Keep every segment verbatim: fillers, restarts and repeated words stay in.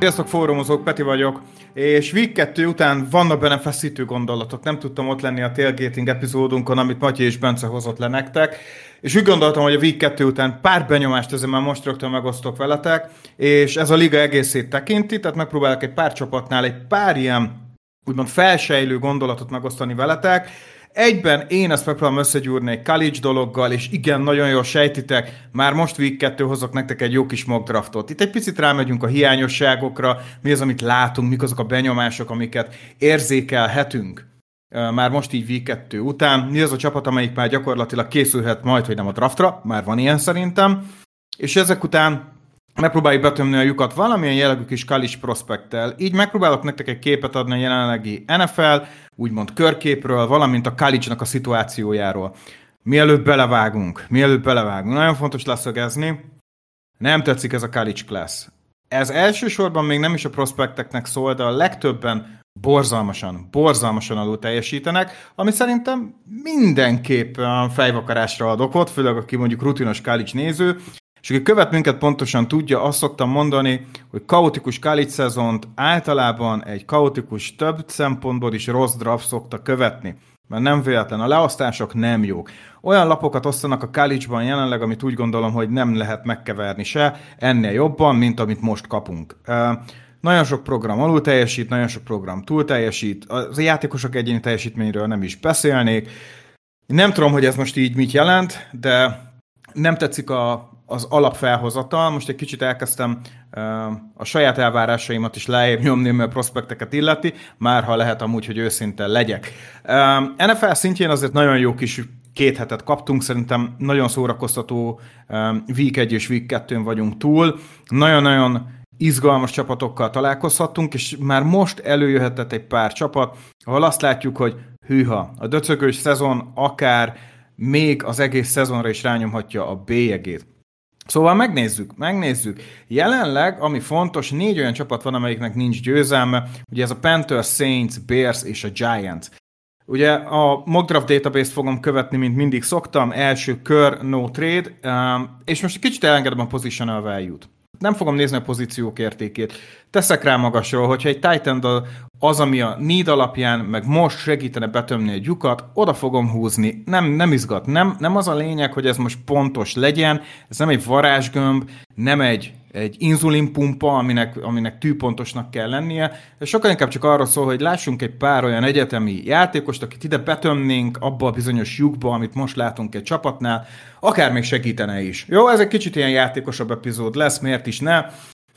Sziasztok, fórumozók, Peti vagyok, és Week kettő után vannak benne feszítő gondolatok. Nem tudtam ott lenni a tailgating epizódunkon, amit Matyi és Bence hozott le nektek, és úgy gondoltam, hogy a Week kettő után pár benyomást ezzel már most rögtön megosztok veletek, és ez a liga egészét tekinti, tehát megpróbálok egy pár csapatnál egy pár ilyen úgymond felsejlő gondolatot megosztani veletek. Egyben én ezt megpróbálom összegyúrni egy college dologgal, és igen, nagyon jól sejtitek, már most Week kettő hozok nektek egy jó kis mock draftot. Itt egy picit rámegyünk a hiányosságokra, mi az, amit látunk, mik azok a benyomások, amiket érzékelhetünk már most így Week kettő után. Mi az a csapat, amelyik már gyakorlatilag készülhet majd, hogy nem a draftra, már van ilyen szerintem, és ezek után megpróbáljuk betömni a lyukat valamilyen jellegű kis college prospekttel. Így megpróbálok nektek egy képet adni a jelenlegi en ef el, úgymond körképről, valamint a college-nak a szituációjáról. Mielőtt belevágunk, mielőtt belevágunk, nagyon fontos leszögezni, nem tetszik ez a college class. Ez elsősorban még nem is a prospekteknek szól, de a legtöbben borzalmasan, borzalmasan alul teljesítenek, ami szerintem mindenképp fejvakarásra ad okot, főleg aki mondjuk rutinos college néző, és aki követ minket pontosan tudja, azt szoktam mondani, hogy kaotikus college szezont általában egy kaotikus több szempontból is rossz draft szokta követni. Mert nem véletlen, a leosztások nem jók. Olyan lapokat osztanak a college-ban jelenleg, amit úgy gondolom, hogy nem lehet megkeverni se, ennél jobban, mint amit most kapunk. Uh, nagyon sok program alul teljesít, nagyon sok program túl teljesít, az játékosok egyéni teljesítményről nem is beszélnék. Nem tudom, hogy ez most így mit jelent, de nem tetszik a az alapfelhozatal. Most egy kicsit elkezdtem uh, a saját elvárásaimat is lejjebb nyomni, mert prospekteket illeti, már ha lehet amúgy, hogy őszinte legyek. Uh, en ef el szintjén azért nagyon jó kis két hetet kaptunk, szerintem nagyon szórakoztató um, Week egy és Week kettőn vagyunk túl. Nagyon-nagyon izgalmas csapatokkal találkozhattunk, és már most előjöhetett egy pár csapat, ahol azt látjuk, hogy hűha, a döcögős szezon akár még az egész szezonra is rányomhatja a bélyegét. Szóval megnézzük, megnézzük. Jelenleg, ami fontos, négy olyan csapat van, amelyiknek nincs győzelme. Ugye ez a Panthers, Saints, Bears és a Giants. Ugye a mock draft database-t fogom követni, mint mindig szoktam. Első kör, no trade. És most egy kicsit elengedem a positional value-t. Nem fogom nézni a pozíciók értékét. Teszek rá magasról, hogyha egy Titan az, ami a need alapján, meg most segítene betömni egy lyukat, oda fogom húzni. Nem, nem izgat. Nem, nem az a lényeg, hogy ez most pontos legyen. Ez nem egy varázsgömb, nem egy, egy inzulinpumpa, aminek, aminek tűpontosnak kell lennie. Ez sokkal inkább csak arról szól, hogy lássunk egy pár olyan egyetemi játékost, akit ide betömnénk abba a bizonyos lyukba, amit most látunk egy csapatnál, akár még segítene is. Jó, ez egy kicsit ilyen játékosabb epizód lesz, miért is ne?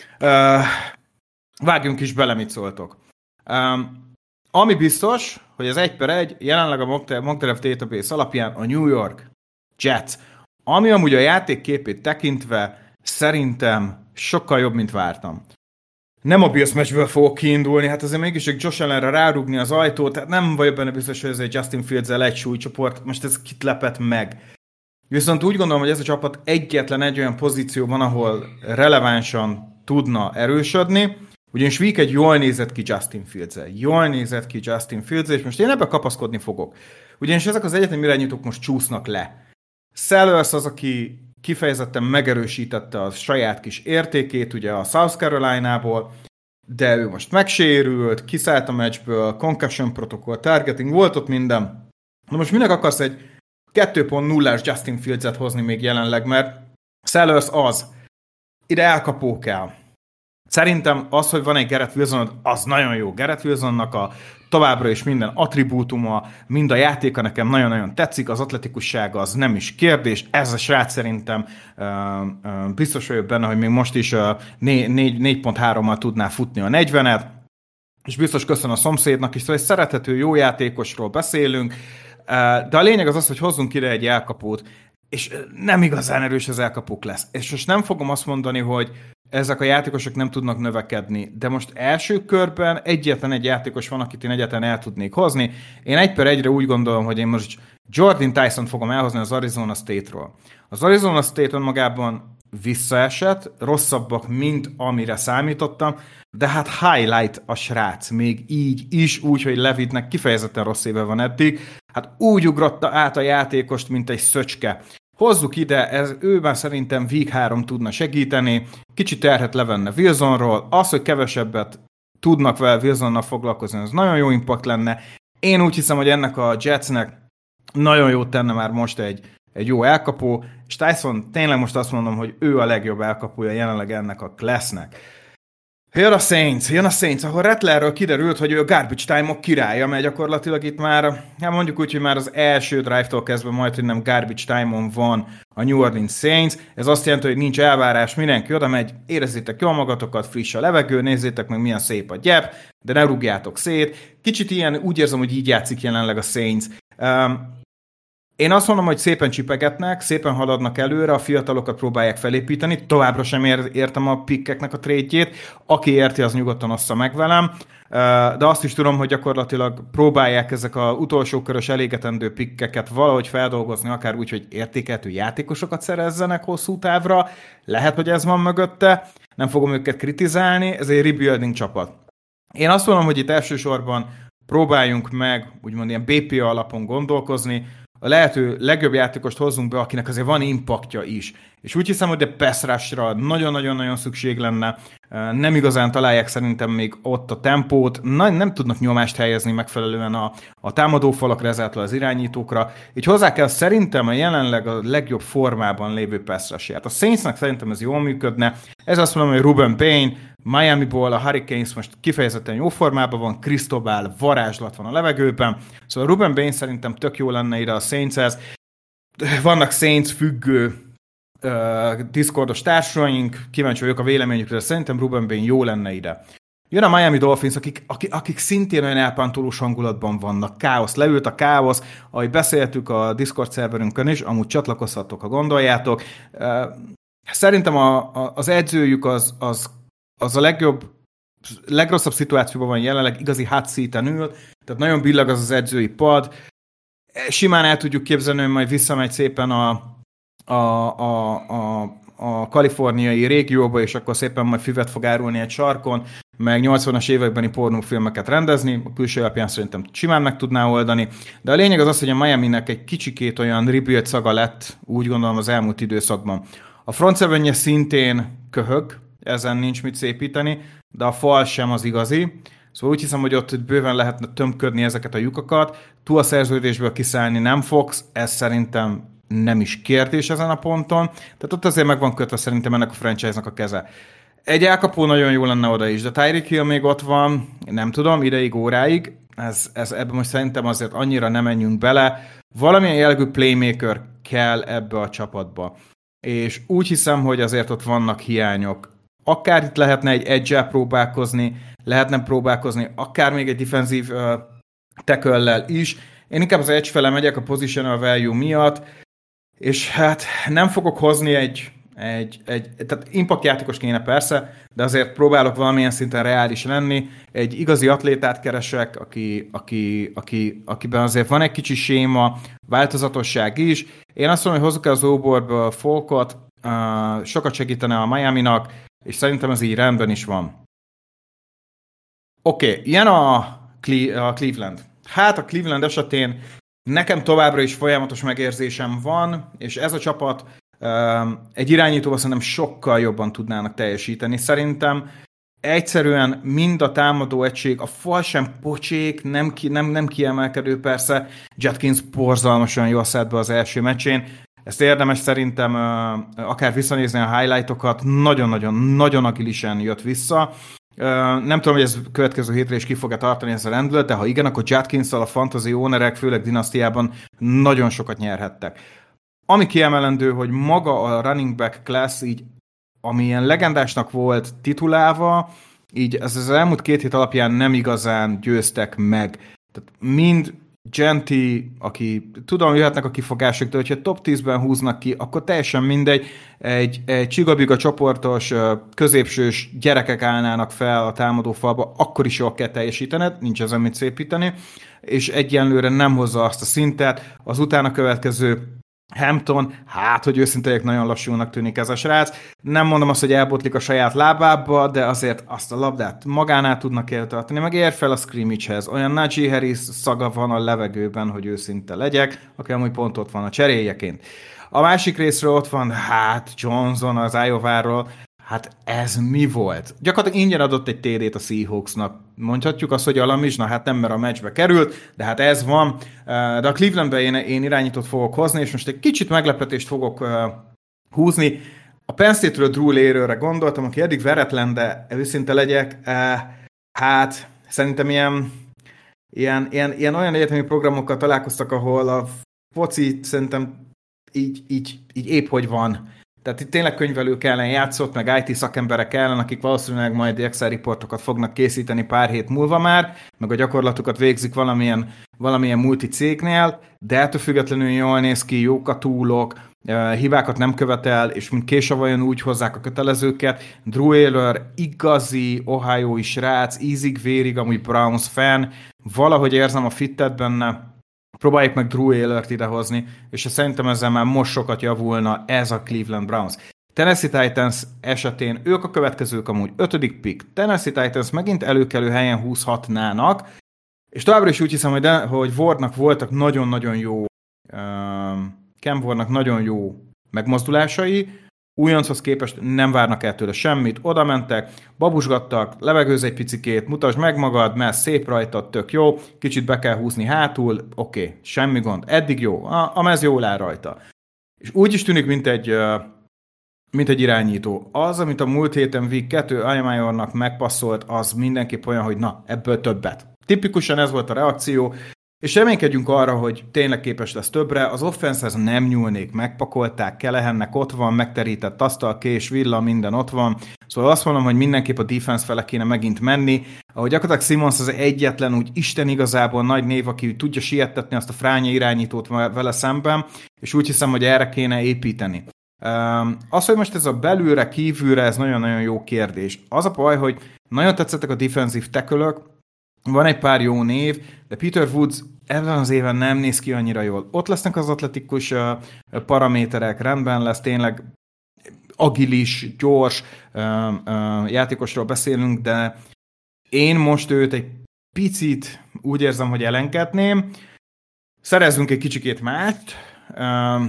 Uh, vágjunk is bele, mit szóltok. Um, ami biztos, hogy az egy per egy jelenleg a mock draft database alapján a New York Jets, ami amúgy a játék képét tekintve szerintem sokkal jobb, mint vártam. Nem a Bills meccsből fogok kiindulni, hát azért mégis egy Josh Allenre rárugni az ajtót, tehát nem vagyok benne biztos, hogy ez egy Justin Fields-el egy súlycsoport, most ez kit lepett meg. Viszont úgy gondolom, hogy ez a csapat egyetlen egy olyan pozícióban, ahol relevánsan tudna erősödni, ugyanis Week egy jól nézett ki Justin Fields-el. Jól nézett ki Justin Fields-el, és most én ebbe kapaszkodni fogok. Ugyanis ezek az egyetemi irányítók most csúsznak le. Sellers az, aki kifejezetten megerősítette a saját kis értékét, ugye a South Carolina-ból, de ő most megsérült, kiszállt a meccsből, concussion protokoll, targeting, volt ott minden. Na most minek akarsz egy kettő pont nullás Justin Fields-et hozni még jelenleg, mert Sellers az. Ide elkapó kell. Szerintem az, hogy van egy Garrett Wilsonod, az nagyon jó. Garrett Wilsonnak a továbbra is minden attribútuma, mind a játéka nekem nagyon-nagyon tetszik, az atletikussága az nem is kérdés. Ez a srác szerintem uh, uh, biztos vagyok benne, hogy még most is uh, négy pont hárommal tudná futni a negyvenet, és biztos köszön a szomszédnak is, szóval egy szerethető jó játékosról beszélünk, uh, de a lényeg az az, hogy hozzunk ide egy elkapót, és nem igazán erős az elkapók lesz. És most nem fogom azt mondani, hogy ezek a játékosok nem tudnak növekedni, de most első körben egyetlen egy játékos van, akit én egyetlen el tudnék hozni. Én egy per egyre úgy gondolom, hogy én most Jordan Tyson-t fogom elhozni az Arizona State-ról. Az Arizona State önmagában visszaesett, rosszabbak, mint amire számítottam, de hát highlight a srác, még így is, úgy, hogy Levittnek kifejezetten rossz éve van eddig, hát úgy ugrotta át a játékost, mint egy szöcske, hozzuk ide, ez, ő már szerintem week három tudna segíteni, kicsit terhet levenne Wilsonról, az, hogy kevesebbet tudnak vele Wilsonnal foglalkozni, ez nagyon jó impact lenne. Én úgy hiszem, hogy ennek a Jetsnek nagyon jót tenne már most egy, egy jó elkapó, és Tyson tényleg most azt mondom, hogy ő a legjobb elkapója jelenleg ennek a classnek. Jön a Saints, jön a Saints, ahol Rattlerről kiderült, hogy ő a garbage time-ok királya, mert gyakorlatilag itt már, hát mondjuk úgy, hogy már az első drive-tól kezdve majd, hogy nem garbage time-on van a New Orleans Saints. Ez azt jelenti, hogy nincs elvárás, mindenki oda megy, érezzétek jól magatokat, friss a levegő, nézzétek meg, milyen szép a gyep, de ne rúgjátok szét. Kicsit ilyen, úgy érzem, hogy így játszik jelenleg a Saints. Um, Én azt mondom, hogy szépen csipegetnek, szépen haladnak előre, a fiatalokat próbálják felépíteni, továbbra sem értem a pikkeknek a trédjét, aki érti, az nyugodtan ossza meg velem, de azt is tudom, hogy gyakorlatilag próbálják ezek a utolsó körös elégetendő pikkeket valahogy feldolgozni, akár úgy, hogy értékelhető játékosokat szerezzenek hosszú távra, lehet, hogy ez van mögötte, nem fogom őket kritizálni, ez egy rebuilding csapat. Én azt mondom, hogy itt elsősorban próbáljunk meg, úgymond ilyen bé pé alapon gondolkozni, a lehető legjobb játékost hozzunk be, akinek azért van impaktja is. És úgy hiszem, hogy a pass rush-ra nagyon-nagyon-nagyon szükség lenne. Nem igazán találják szerintem még ott a tempót, Na, nem tudnak nyomást helyezni megfelelően a, a támadófalakra, ezáltal az irányítókra. Így hozzá kell szerintem a jelenleg a legjobb formában lévő pass rush-ját. A Saintsnek szerintem ez jól működne. Ez azt mondom, hogy Ruben Payne, Miamiból a Hurricanes most kifejezetten jó formában van, Cristobal varázslat van a levegőben, szóval Ruben Payne szerintem tök jó lenne ide a Saintshez. Vannak Saints függő uh, Discordos társaink, kíváncsi vagyok a véleményükre, de szerintem Ruben Payne jó lenne ide. Jön a Miami Dolphins, akik, akik, akik szintén olyan elpántolós hangulatban vannak. Káosz, leült a káosz, ahogy beszéltük a Discord szerverünkön is, amúgy csatlakozhattok, ha gondoljátok. Uh, szerintem a, a, az edzőjük az, az az a legjobb, legrosszabb szituációban van jelenleg, igazi hot seaten ül, tehát nagyon billag az az edzői pad. Simán el tudjuk képzelni, hogy majd visszamegy szépen a, a, a, a, a kaliforniai régióba, és akkor szépen majd füvet fog árulni egy sarkon, meg nyolcvanas évekbeni pornófilmeket rendezni, a külső alapján szerintem simán meg tudná oldani, de a lényeg az az, hogy a Miaminek egy kicsikét olyan rebuild szaga lett, úgy gondolom az elmúlt időszakban. A front sevenje szintén köhög, ezen nincs mit szépíteni, de a fal sem az igazi. Szóval úgy hiszem, hogy ott bőven lehetne tömködni ezeket a lyukakat. Túl a szerződésből kiszállni nem fogsz, ez szerintem nem is kérdés ezen a ponton. Tehát ott azért meg van kötve szerintem ennek a franchise-nak a keze. Egy elkapó nagyon jó lenne oda is, de Tyreek Hill még ott van, nem tudom, ideig, óráig. Ez, ez, ebben most szerintem azért annyira nem menjünk bele. Valamilyen jellegű playmaker kell ebbe a csapatba. És úgy hiszem, hogy azért ott vannak hiányok. Akár itt lehetne egy edge-el próbálkozni, lehetne próbálkozni akár még egy defensív uh, tackle-lel is. Én inkább az edge fele megyek a positional value miatt, és hát nem fogok hozni egy, egy, egy tehát impact játékos kéne persze, de azért próbálok valamilyen szinten reális lenni. Egy igazi atlétát keresek, aki, aki, aki, akiben azért van egy kicsi séma, változatosság is. Én azt mondom, hogy hozzuk el az óborba a Folkot, uh, sokat segítene a Miaminak, és szerintem ez így rendben is van. Oké, okay, ilyen a, Cle- a Cleveland. Hát a Cleveland esetén nekem továbbra is folyamatos megérzésem van, és ez a csapat um, egy irányítóval szerintem sokkal jobban tudnának teljesíteni. Szerintem egyszerűen mind a támadó egység, a fal sem pocsék, nem, ki, nem, nem kiemelkedő persze. Judkins borzalmasan jól szedve az első meccsén. Ezt érdemes szerintem uh, akár visszanézni a highlightokat, nagyon-nagyon-nagyon agilisen jött vissza. Uh, nem tudom, hogy ez következő hétre is ki fogja tartani ez a rendület, de ha igen, akkor Judkinsszal a fantasy ownerek, főleg dinasztiában nagyon sokat nyerhettek. Ami kiemelendő, hogy maga a running back class, így, ami ilyen legendásnak volt titulálva, így ez az elmúlt két hét alapján nem igazán győztek meg. Tehát mind Genti, aki tudom, jöhetnek a kifogások, de hogyha top tízben húznak ki, akkor teljesen mindegy, egy, egy csigabiga csoportos, középsős gyerekek állnának fel a támadófalba, akkor is jól kell teljesítened, nincs ezen mit szépíteni, és egyenlőre nem hozza azt a szintet, az utána következő Hampton, hát, hogy őszintén nagyon lassúnak tűnik ez a srác. Nem mondom azt, hogy elbotlik a saját lábába, de azért azt a labdát magánál tudnak eltartani, meg ér fel a scrimmage-hez. Olyan Najee Harris szaga van a levegőben, hogy őszinte legyek, aki amúgy pont ott van a cseréjeként. A másik részről ott van, hát Johnson az Iowa-ról, hát ez mi volt? Gyakorlatilag ingyen adott egy té dét a Seahawksnak. Mondhatjuk azt, hogy alamis, na hát nem, mert a meccsbe került, de hát ez van. De a Clevelandben én, én irányítót fogok hozni, és most egy kicsit meglepetést fogok uh, húzni. A Penn State-ről Drew Lérőre gondoltam, aki eddig veretlen, de őszinte legyek, uh, hát szerintem ilyen, ilyen, ilyen, ilyen olyan egyetemi programokkal találkoztak, ahol a foci szerintem így, így, így épp hogy van. Tehát itt tényleg könyvelők ellen játszott, meg i té szakemberek ellen, akik valószínűleg majd Excel riportokat fognak készíteni pár hét múlva már, meg a gyakorlatukat végzik valamilyen, valamilyen multicégnél, de ettől függetlenül jól néz ki, jók a túlok, hibákat nem követel, és mint késavajon úgy hozzák a kötelezőket. Drew Allar igazi ohio-i srác, ízig-vérig, amúgy Browns fan, valahogy érzem a fittet benne, próbáljuk meg Drew Allart idehozni, és szerintem ezzel már most sokat javulna ez a Cleveland Browns. Tennessee Titans esetén ők a következők amúgy ötödik pick. Tennessee Titans megint előkelő helyen húzhatnának, és továbbra is úgy hiszem, hogy, de, hogy Wardnak voltak nagyon-nagyon jó, um, Cam Wardnak nagyon jó megmozdulásai, újonchoz képest nem várnak el tőle semmit, oda mentek, babusgattak, levegőz egy picikét, mutasd meg magad, mert szép rajtad, tök jó, kicsit be kell húzni hátul, oké, okay, semmi gond, eddig jó, a, a mez jól áll rajta. És úgy is tűnik, mint egy, mint egy irányító. Az, amit a múlt héten Week kettő Aiyamayornak megpasszolt, az mindenképp olyan, hogy na, ebből többet. Tipikusan ez volt a reakció, és reménykedjünk arra, hogy tényleg képes lesz többre. Az offensehez nem nyúlnék, megpakolták, Kelehennek ott van, megterített asztal, kés, villa, minden ott van. Szóval azt mondom, hogy mindenképp a defense fele kéne megint menni. Ahogy gyakorlatilag Simmons az egyetlen úgy Isten igazából nagy név, aki tudja siettetni azt a fránya irányítót vele szemben, és úgy hiszem, hogy erre kéne építeni. Az, hogy most ez a belülre, kívülre, ez nagyon-nagyon jó kérdés. Az a baj, hogy nagyon tetszettek a defensive tackle-ök, van egy pár jó név, de Peter Woods ebben az éven nem néz ki annyira jól. Ott lesznek az atletikus uh, paraméterek, rendben lesz, tényleg agilis, gyors uh, uh, játékosról beszélünk, de én most őt egy picit úgy érzem, hogy elengedném. Szerezzünk egy kicsikét mást, uh,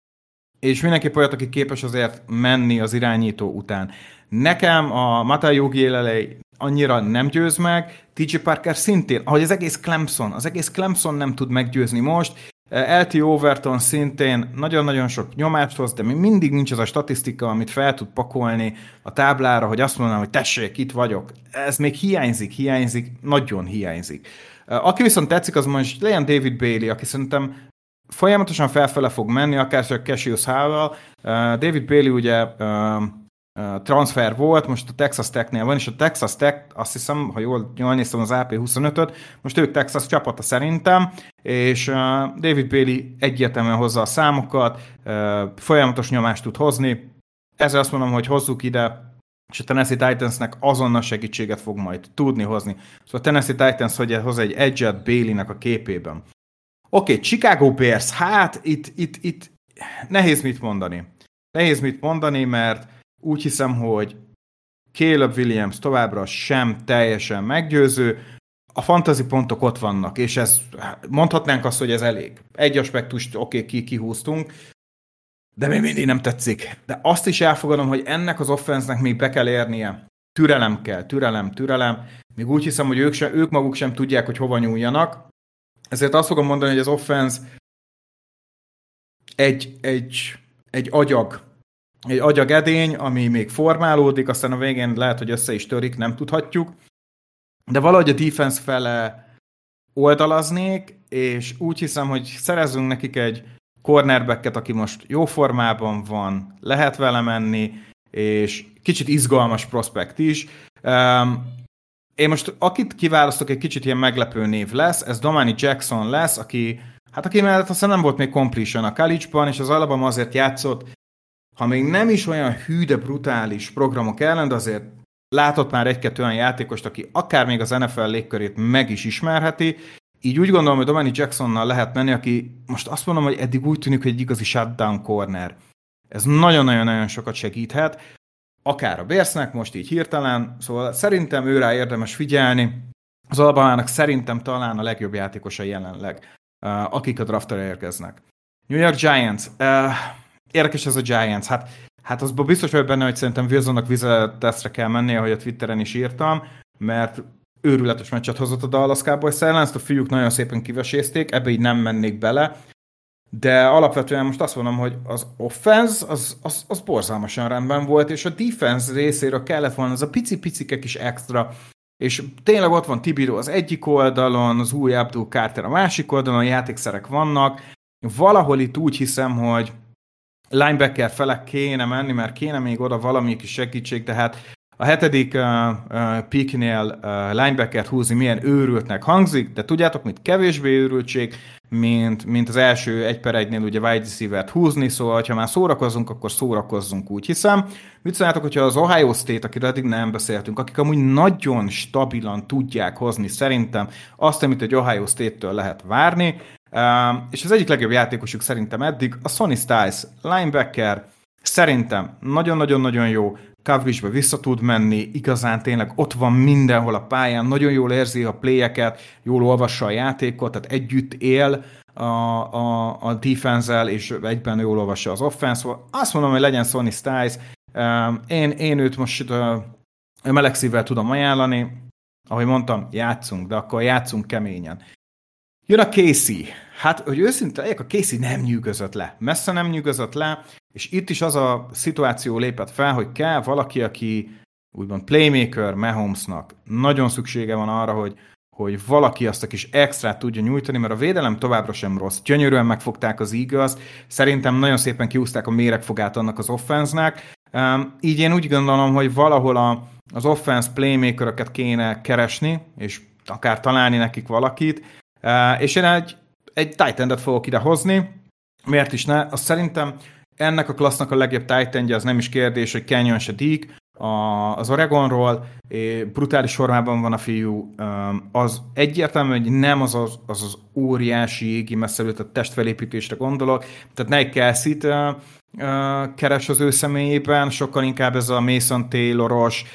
és mindenképp olyat, aki képes azért menni az irányító után. Nekem a Matai Ujulelei annyira nem győz meg, té jé Parker szintén, ahogy az egész Clemson, az egész Clemson nem tud meggyőzni most, el té Overton szintén nagyon-nagyon sok nyomást hoz, de még mindig nincs az a statisztika, amit fel tud pakolni a táblára, hogy azt mondanám, hogy tessék, itt vagyok. Ez még hiányzik, hiányzik, nagyon hiányzik. Aki viszont tetszik, az most legyen David Bailey, aki szerintem folyamatosan felfele fog menni, akár csak Cassius Howell. David Bailey ugye transfer volt, most a Texas Tech-nél van, és a Texas Tech, azt hiszem, ha jól, jól néztem az á pé huszonötöt, most ők Texas csapata szerintem, és David Bailey egyértelműen hozza a számokat, folyamatos nyomást tud hozni, ezzel azt mondom, hogy hozzuk ide, és a Tennessee Titansnek azonnal segítséget fog majd tudni hozni. Szóval a Tennessee Titans hogy hoz egy edge-et Baileynek a képében. Oké, okay, Chicago Bears, hát itt, itt, itt nehéz mit mondani. Nehéz mit mondani, mert úgy hiszem, hogy Caleb Williams továbbra sem teljesen meggyőző, a fantasy pontok ott vannak, és ez, mondhatnánk azt, hogy ez elég. Egy aspektust oké, okay, ki, kihúztunk, de még mindig nem tetszik. De azt is elfogadom, hogy ennek az offense-nek még be kell érnie. Türelem kell, türelem, türelem. Még úgy hiszem, hogy ők, sem, ők maguk sem tudják, hogy hova nyúljanak. Ezért azt fogom mondani, hogy az offense egy, egy, egy agyag, egy agyagedény, ami még formálódik, aztán a végén lehet, hogy össze is törik, nem tudhatjuk. De valahogy a defense fele oldalaznék, és úgy hiszem, hogy szerezzünk nekik egy cornerbacket, aki most jó formában van, lehet vele menni, és kicsit izgalmas prospekt is. Um, én most akit kiválasztok, egy kicsit ilyen meglepő név lesz, ez Domani Jackson lesz, aki, hát aki mellett aztán nem volt még completion a college-ban, és az Alabama azért játszott, ha még nem is olyan hű, de brutális programok ellen, de azért látott már egy-kettő olyan játékost, aki akár még az en ef el légkörét meg is ismerheti, így úgy gondolom, hogy Dominic Jacksonnal lehet menni, aki most azt mondom, hogy eddig úgy tűnik, hogy egy igazi shutdown corner. Ez nagyon-nagyon-nagyon sokat segíthet, akár a Bearsnek, most így hirtelen, szóval szerintem őrá érdemes figyelni. Az Alabamának szerintem talán a legjobb játékosa jelenleg, akik a draftra érkeznek. New York Giants. Érdekes ez a Giants. Hát, hát azban biztos vagyok benne, hogy szerintem Wilsonnak vizetesztre kell mennie, ahogy a Twitteren is írtam, mert őrületes meccset hozott a Dallas Cowboys ellen, ezt a fiúk nagyon szépen kivesézték, ebbe így nem mennék bele, de alapvetően most azt mondom, hogy az offense az, az, az borzalmasan rendben volt, és a defense részéről kellett volna az a pici-picike kis extra, és tényleg ott van Thibodeau az egyik oldalon, az új Abdul Carter a másik oldalon, játékszerek vannak, valahol itt úgy hiszem, hogy linebacker felek kéne menni, mert kéne még oda valami kis segítség, tehát a hetedik uh, uh, picknél uh, linebackert húzni milyen őrültnek hangzik, de tudjátok, mit kevésbé őrültség, mint, mint az első egy per egynél ugye wide receiver-t húzni, szóval ha már szórakozzunk, akkor szórakozzunk, úgy hiszem. Mit szóljátok, hogyha az Ohio State, akiről eddig nem beszéltünk, akik amúgy nagyon stabilan tudják hozni szerintem azt, amit egy Ohio State-től lehet várni, uh, és az egyik legjobb játékosuk szerintem eddig a Sonny Styles, linebacker, szerintem nagyon-nagyon-nagyon jó, coverage-be vissza tud menni, igazán tényleg ott van mindenhol a pályán, nagyon jól érzi a playeket, jól olvassa a játékot, tehát együtt él a, a, a defense-el, és egyben jól olvassa az offense. Azt mondom, hogy legyen Sonny Styles. Én, én őt most uh, meleg szívvel tudom ajánlani. Ahogy mondtam, játszunk, de akkor játszunk keményen. Jön a Casey. Hát, hogy őszinte legyek, a Casey nem nyűgözött le. Messze nem nyűgözött le, és itt is az a szituáció lépett fel, hogy kell valaki, aki úgymond playmaker Mahomesnak. Nagyon szüksége van arra, hogy, hogy valaki azt a kis extrát tudja nyújtani, mert a védelem továbbra sem rossz. Gyönyörűen megfogták az Eagles, szerintem nagyon szépen kiúzták a méregfogát annak az offense-nek. Um, így én úgy gondolom, hogy valahol a, az offense playmakeröket kéne keresni, és akár találni nekik valakit, uh, és én egy, egy tight endet fogok ide hozni. Miért is ne? Azt szerintem ennek a klassznak a legjobb tight endje, az nem is kérdés, hogy Kenyon Shadik az Oregonról, brutális formában van a fiú, az egyértelmű, hogy nem az az, az, az óriási égi messzelőtett testfelépítésre gondolok, tehát ne egy Kelsey-t keres az ő személyében, sokkal inkább ez a Mason Tayloros,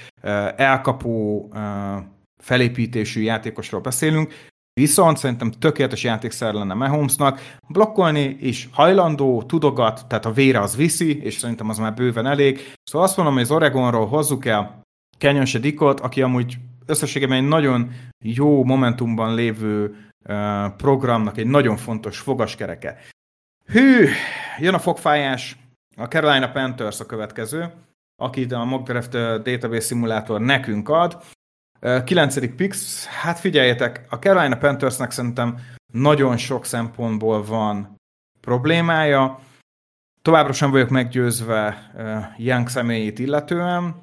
elkapó felépítésű játékosról beszélünk, viszont szerintem tökéletes játékszer lenne Mahomesnak, blokkolni is hajlandó, tudogat, tehát a vére az viszi, és szerintem az már bőven elég. Szóval azt mondom, hogy az Oregonról hozzuk el Kenyon Shadikot, aki amúgy összességében egy nagyon jó momentumban lévő uh, programnak egy nagyon fontos fogaskereke. Hű, jön a fogfájás, a Carolina Panthers a következő, akit a Mock Draft Database Simulator nekünk ad. kilencedik picks, hát figyeljetek, a Carolina Panthersnek szerintem nagyon sok szempontból van problémája. Továbbra sem vagyok meggyőzve uh, Young személyét illetően,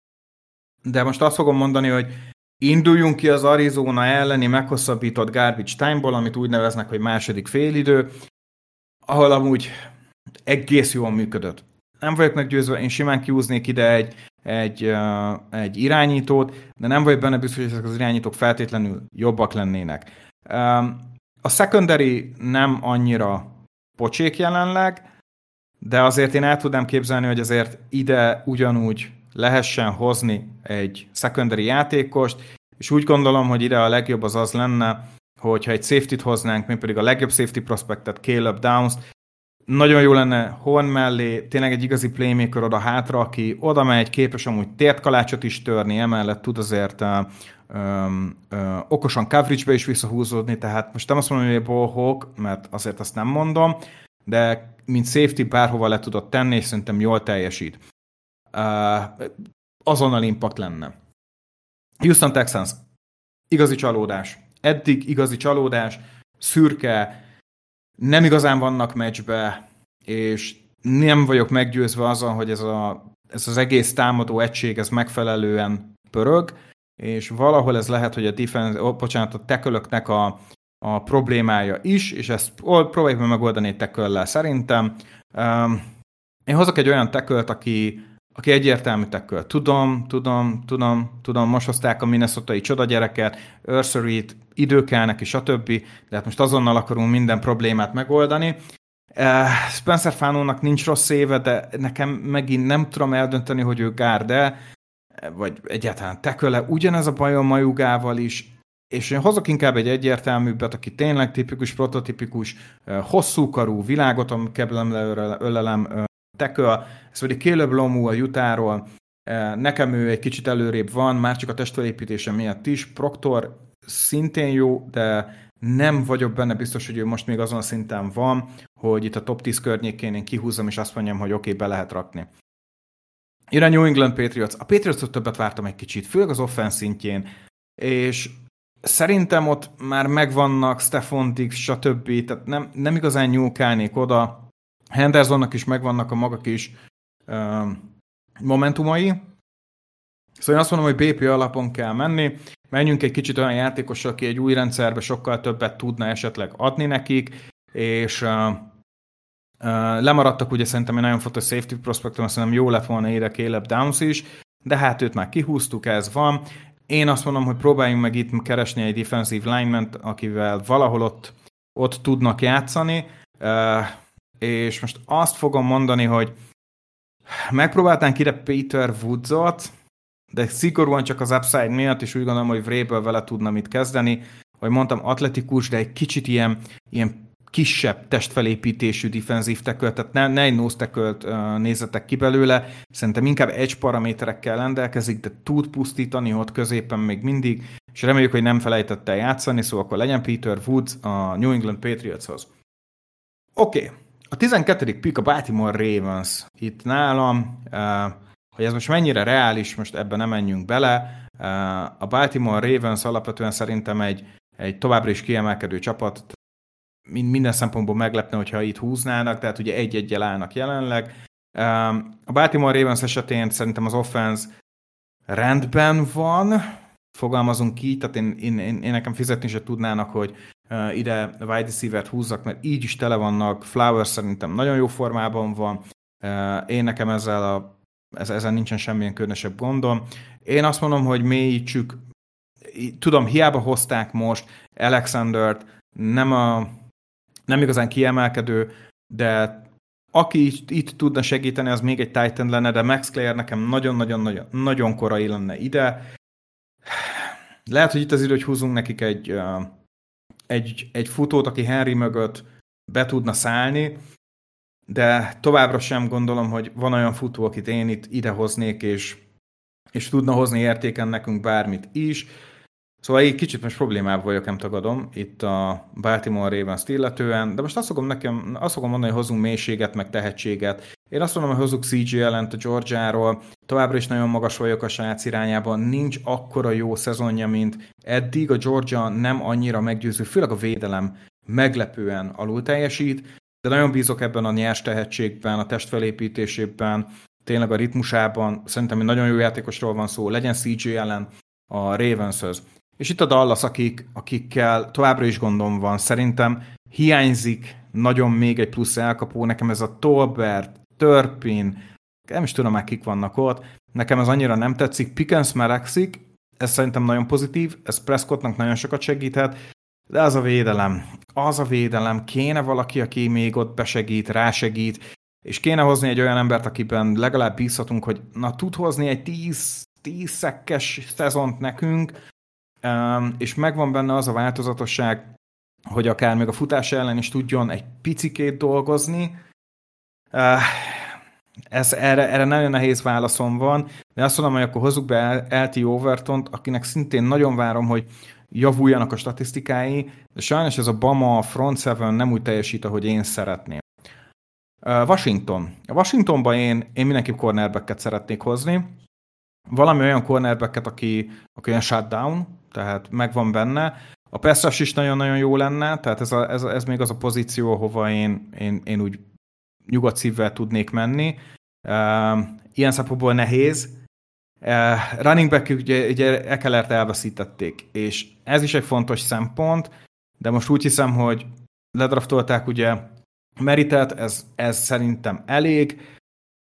de most azt fogom mondani, hogy induljunk ki az Arizona elleni meghosszabbított garbage time-ból, amit úgy neveznek, hogy második félidő, ahol amúgy egész jól működött. Nem vagyok meggyőzve, én simán kiúznék ide egy Egy, uh, egy irányítót, de nem vagyok benne biztos, hogy ezek az irányítók feltétlenül jobbak lennének. Um, a secondary nem annyira pocsék jelenleg, de azért én el tudnám képzelni, hogy azért ide ugyanúgy lehessen hozni egy secondary játékost, és úgy gondolom, hogy ide a legjobb az az lenne, hogyha egy safety-t hoznánk, mint pedig a legjobb safety prospectet, Caleb Downs-t. Nagyon jó lenne Horn mellé, tényleg egy igazi playmaker oda hátra, aki oda megy, képes amúgy tértkalácsot is törni, emellett tud azért uh, um, uh, okosan coverage-be is visszahúzódni, tehát most nem azt mondom, hogy ball hawk, mert azért azt nem mondom, de mint safety bárhova le tudod tenni, és szerintem jól teljesít. Uh, azonnal impact lenne. Houston Texans. Igazi csalódás. Eddig igazi csalódás, szürke, nem igazán vannak meccsbe, és nem vagyok meggyőzve azon, hogy ez, a, ez az egész támadó egység ez megfelelően pörög, és valahol ez lehet, hogy a defense, oh, bocsánat, a tackle-öknek a, a problémája is, és ezt próbáljuk meg megoldani egy tackle-lel szerintem. Um, én hozok egy olyan tackle-t, aki, aki egyértelmű tackle. Tudom, tudom, tudom, tudom, most hozták a minnesotai csodagyereket, Ursery-t, idő kell neki, stb. De hát most azonnal akarunk minden problémát megoldani. Spencer Fánónak nincs rossz éve, de nekem megint nem tudom eldönteni, hogy ő gárde, vagy egyáltalán tackle. Ugyanez a bajom Mayugával is, és én hozok inkább egy egyértelműbbet, aki tényleg tipikus, prototipikus, hosszúkarú világot, amit keblemle ölelem tackle, ez pedig Caleb Lomu a Utahról. Nekem ő egy kicsit előrébb van, már csak a testfelépítése miatt is. Proctor szintén jó, de nem vagyok benne biztos, hogy ő most még azon a szinten van, hogy itt a top tíz környékén én kihúzom, és azt mondjam, hogy oké, okay, be lehet rakni. Jön a New England Patriots. A Patriots-ot többet vártam egy kicsit, főleg az offense szintjén, és szerintem ott már megvannak Stephon Diggs, stb. Tehát nem, nem igazán nyúlkálnék oda. Hendersonnak is megvannak a maga kis uh, momentumai. Szóval én azt mondom, hogy bé pé alapon kell menni. Menjünk egy kicsit olyan játékossal, aki egy új rendszerbe sokkal többet tudna esetleg adni nekik, és uh, uh, lemaradtak ugye szerintem egy nagyon fontos safety prospectum, szerintem jó lett volna ide Caleb Downs is, de hát őt már kihúztuk, ez van. Én azt mondom, hogy próbáljunk meg itt keresni egy defensive lineman-t, akivel valahol ott, ott tudnak játszani, uh, és most azt fogom mondani, hogy megpróbáltánk ide Peter Woodsot, de szigorúan csak az upside miatt, és úgy gondolom, hogy Vrabel vele tudna mit kezdeni. Ahogy mondtam, atletikus, de egy kicsit ilyen, ilyen kisebb testfelépítésű defensív tackle, tehát ne, ne egy nose tackle-t uh, nézzetek ki belőle, szerintem inkább edge paraméterekkel rendelkezik, de tud pusztítani ott középen még mindig, és reméljük, hogy nem felejtett el játszani, szóval akkor legyen Peter Woods a New England Patriotshoz. Oké, okay. A tizenkettedik pick a Baltimore Ravens itt nálam, uh, hogy ez most mennyire reális, most ebben nem menjünk bele. Uh, a Baltimore Ravens alapvetően szerintem egy, egy továbbra is kiemelkedő csapat, minden szempontból meglepne, hogyha itt húznának, tehát ugye egy-egyel állnak jelenleg. A Baltimore Ravens esetén szerintem az offense rendben van, fogalmazunk így, tehát én, én, én, én nekem fizetni se tudnának, hogy ide wide receiver-t húzzak, mert így is tele vannak. Flowers szerintem nagyon jó formában van, én nekem ezzel a, ezzel nincsen semmilyen különösebb gondom. Én azt mondom, hogy mélyítsük, tudom, hiába hozták most Alexandert, nem a nem igazán kiemelkedő, de aki itt, itt tudna segíteni, az még egy Titan lenne, de Max Clare nekem nagyon-nagyon-nagyon nagyon korai lenne ide. Lehet, hogy itt az idő, hogy húzunk nekik egy, uh, egy, egy futót, aki Henry mögött be tudna szállni, de továbbra sem gondolom, hogy van olyan futó, akit én itt idehoznék, és, és tudna hozni értéken nekünk bármit is. Szóval egy kicsit most problémában vagyok, nem tagadom, itt a Baltimore Ravens-t illetően, de most azt fogom, nekem, azt fogom mondani, hogy hozunk mélységet, meg tehetséget. Én azt mondom, hogy hozzuk cé jé Allen-t a Georgiáról, továbbra is nagyon magas vagyok a srác irányában, nincs akkora jó szezonja, mint eddig, a Georgia nem annyira meggyőző, főleg a védelem meglepően alul teljesít, de nagyon bízok ebben a nyers tehetségben, a testfelépítésében, tényleg a ritmusában, szerintem egy nagyon jó játékosról van szó, legyen cé jé Allen a Ravenshöz. És itt a Dallas, akik, akikkel továbbra is gondom van. Szerintem hiányzik nagyon még egy plusz elkapó. Nekem ez a Tolbert, Turpin, nem is tudom már kik vannak ott. Nekem ez annyira nem tetszik. Pickens melegszik, ez szerintem nagyon pozitív, ez Prescottnak nagyon sokat segíthet, de az a védelem, az a védelem, kéne valaki, aki még ott besegít, rásegít, és kéne hozni egy olyan embert, akiben legalább bízhatunk, hogy na tud hozni egy tíz, tíz szekkes szezont nekünk, és megvan benne az a változatosság, hogy akár még a futás ellen is tudjon egy picikét dolgozni. Ez, erre, erre nagyon nehéz válaszom van, de azt mondom, hogy akkor hozzuk be el té Overtont, akinek szintén nagyon várom, hogy javuljanak a statisztikái, de sajnos ez a Bama front seven nem úgy teljesít, ahogy én szeretném. Washington. A Washingtonban én, én mindenképp cornerbacket szeretnék hozni. Valami olyan cornerbacket, aki, aki olyan shutdown, tehát megvan benne. A pass rush is nagyon-nagyon jó lenne, tehát ez, a, ez, ez még az a pozíció, ahova én, én, én úgy nyugodt szívvel tudnék menni. Uh, ilyen szempontból nehéz. Uh, running back ugye, ugye Ekelert elveszítették, és ez is egy fontos szempont, de most úgy hiszem, hogy ledraftolták ugye Meritet, ez, ez szerintem elég.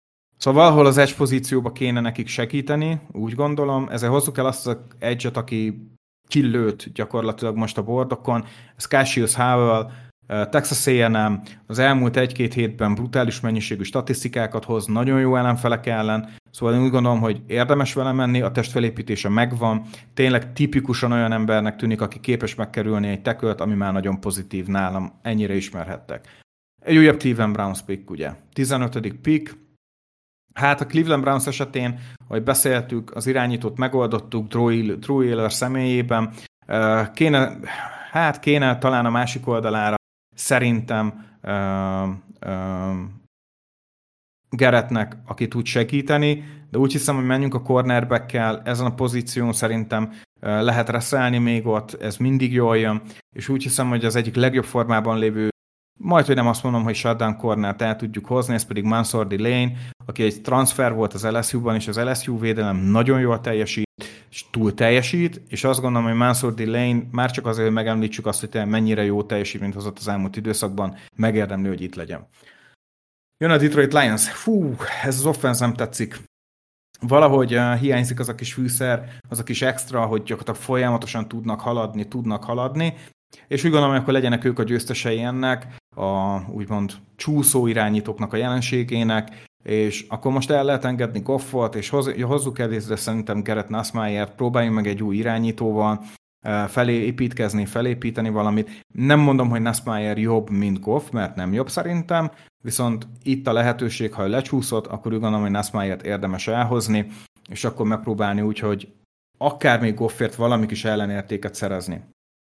Szóval valahol az edge pozícióba kéne nekik segíteni, úgy gondolom, ezzel hozzuk el azt az edge-et, aki killőtt gyakorlatilag most a bordokon, ez Cassius Howell, Texas á és em az elmúlt egy-két hétben brutális mennyiségű statisztikákat hoz, nagyon jó ellenfelek ellen, szóval én úgy gondolom, hogy érdemes vele menni, a testfelépítése megvan, tényleg tipikusan olyan embernek tűnik, aki képes megkerülni egy tackle-t, ami már nagyon pozitív nálam, ennyire ismerhettek. Egy újabb Cleveland Browns pick, ugye, tizenötödik pick. Hát a Cleveland Browns esetén, ahogy beszéltük, az irányítót megoldottuk Drew Allar személyében. Kéne, hát kéne talán a másik oldalára szerintem uh, uh, Garrettnek, aki tud segíteni, de úgy hiszem, hogy menjünk a cornerbackkel, ezen a pozíción szerintem uh, lehet reszelni még ott, ez mindig jól jön, és úgy hiszem, hogy az egyik legjobb formában lévő, majd, hogy nem azt mondom, hogy shutdown cornert el tudjuk hozni, ez pedig Mansour Delane, aki egy transfer volt az el es u-ban, és az el es u védelem nagyon jól teljesít, és túl teljesít, és azt gondolom, hogy Mansour Delane már csak azért, hogy megemlítsük azt, hogy mennyire jó teljesítményt hozott az elmúlt időszakban, megérdemli, hogy itt legyen. Jön a Detroit Lions. Fú, ez az offense nem tetszik. Valahogy uh, hiányzik az a kis fűszer, az a kis extra, hogy gyakorlatilag folyamatosan tudnak haladni, tudnak haladni, és úgy gondolom, hogy akkor legyenek ők a győztesei ennek, a úgymond csúszó irányítóknak a jelenségének, és akkor most el lehet engedni Goffot, és hoz, hozzuk el, de szerintem Garrett Nussmeiert, próbáljunk meg egy új irányítóval felé építkezni, felépíteni valamit. Nem mondom, hogy Nussmeier jobb, mint Goff, mert nem jobb szerintem, viszont itt a lehetőség, ha lecsúszott, akkor úgy gondolom, hogy Nussmeiert érdemes elhozni, és akkor megpróbálni úgy, hogy akár még Goffért valami kis ellenértéket szerezni.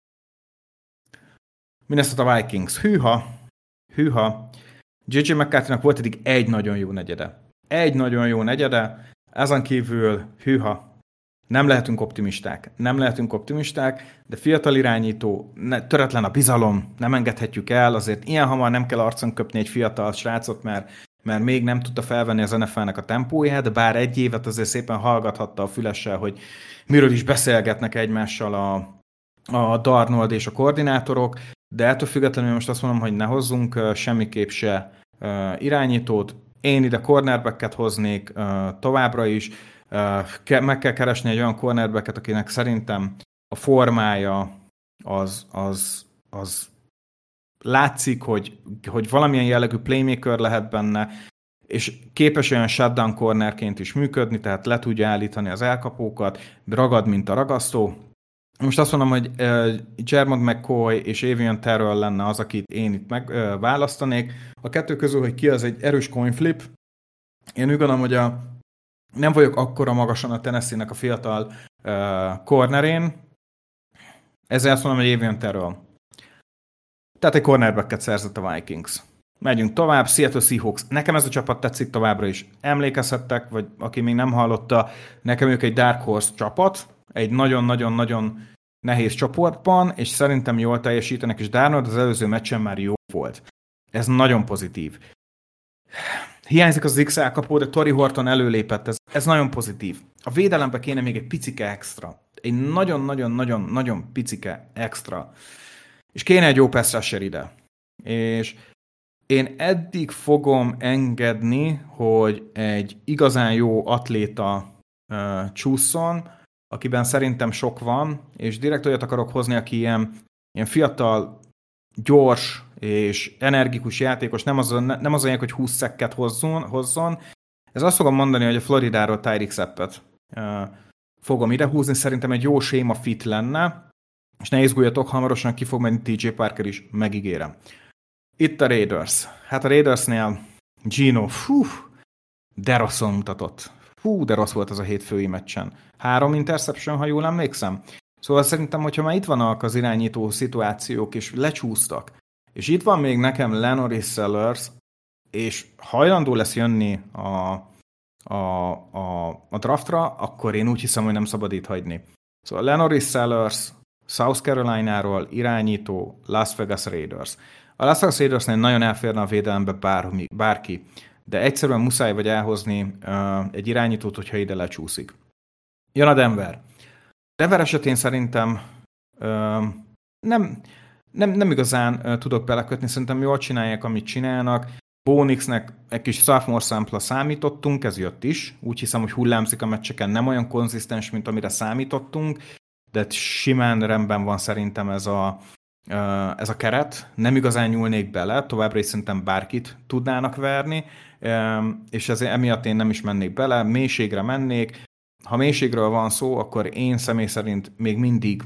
Minnesota Vikings. Hűha, hűha. jé jé McCarthy-nak volt eddig egy nagyon jó negyede. Egy nagyon jó negyede, ezen kívül hűha. Nem lehetünk optimisták. Nem lehetünk optimisták, de fiatal irányító, ne, töretlen a bizalom, nem engedhetjük el, azért ilyen hamar nem kell arcon köpni egy fiatal srácot, mert, mert még nem tudta felvenni az en ef el-nek a tempóját, bár egy évet azért szépen hallgathatta a fülessel, hogy miről is beszélgetnek egymással a, a Darnold és a koordinátorok, de ettől függetlenül most azt mondom, hogy ne hozzunk uh, semmiképp se uh, irányítót. Én ide cornerbacket hoznék uh, továbbra is. Uh, ke- meg kell keresni egy olyan cornerbacket, akinek szerintem a formája az, az, az látszik, hogy, hogy valamilyen jellegű playmaker lehet benne, és képes olyan shutdown cornerként is működni, tehát le tudja állítani az elkapókat, ragad, mint a ragasztó. Most azt mondom, hogy uh, Jermod McCoy és Avion Terrell lenne az, akit én itt megválasztanék. Uh, a kettő közül, hogy ki az, egy erős coin flip. Én úgy gondolom, hogy a, nem vagyok akkora magasan a Tennessee-nek a fiatal uh, cornerén. Ezzel azt mondom, hogy Avion Terrell. Tehát egy cornerbacket szerzett a Vikings. Megyünk tovább, Seattle Seahawks. Nekem ez a csapat tetszik továbbra is. Emlékezhettek, vagy aki még nem hallotta, nekem ők egy Dark Horse csapat, egy nagyon-nagyon-nagyon nehéz csoportban, és szerintem jól teljesítenek, és Darnold az előző meccsen már jó volt. Ez nagyon pozitív. Hiányzik az X elkapó, de Tory Horton előlépett, ez, ez nagyon pozitív. A védelembe kéne még egy picike extra. Egy nagyon-nagyon-nagyon-nagyon picike extra. És kéne egy jó pass rusher ide. És én eddig fogom engedni, hogy egy igazán jó atléta uh, csúszson, akiben szerintem sok van, és direkt olyat akarok hozni, aki ilyen, ilyen fiatal, gyors és energikus játékos, nem az, nem az olyan, hogy húsz szekket hozzon, hozzon. Ez azt fogom mondani, hogy a Floridáról Tyreek Steppet uh, fogom idehúzni, szerintem egy jó séma fit lenne, és ne izguljatok, hamarosan ki fog menni té jé Parker is, megígérem. Itt a Raiders. Hát a Raidersnél Gino, fú, de rosszul mutatott. Fú, de rossz volt az a hétfői meccsen. Három interception, ha jól emlékszem. Szóval szerintem, hogyha már itt vannak az irányító szituációk, és lecsúsztak, és itt van még nekem Lenore Sellers, és hajlandó lesz jönni a, a, a, a draftra, akkor én úgy hiszem, hogy nem szabad itt hagyni. Szóval Lenore Sellers, South Carolina-ról irányító, Las Vegas Raiders. A Las Vegas Raidersnél nagyon elférne a védelembe bármi, bárki, de egyszerűen muszáj vagy elhozni uh, egy irányítót, hogyha ide lecsúszik. Jön a Denver. Denver esetén szerintem uh, nem, nem, nem igazán uh, tudok belekötni, szerintem jól csinálják, amit csinálnak. Bonixnek egy kis sophomore sample számítottunk, ez jött is. Úgy hiszem, hogy hullámzik a meccseken, nem olyan konzisztens, mint amire számítottunk, de simán rendben van szerintem ez a, ez a keret. Nem igazán nyúlnék bele, továbbra is szerintem bárkit tudnának verni, és ezért emiatt én nem is mennék bele, mélységre mennék. Ha mélységről van szó, akkor én személy szerint még mindig